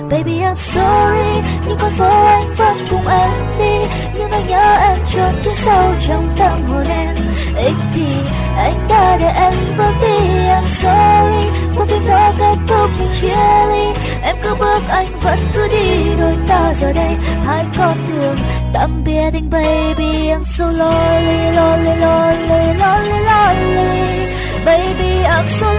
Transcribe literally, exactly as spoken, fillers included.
Baby I'm sorry, nhưng con phố anh vẫn cùng em đi. Nhưng anh nhớ em trốn phía sau trong tâm hồn em. Ích thì anh đã để em bước đi. I'm sorry, cuộc tình đã kết thúc nhưng chia ly. Em cứ bước anh vẫn cứ đi, đôi ta giờ đây hai con đường tạm biệt anh baby. I'm so lonely, lonely, lonely, lonely, lonely. Baby I'm so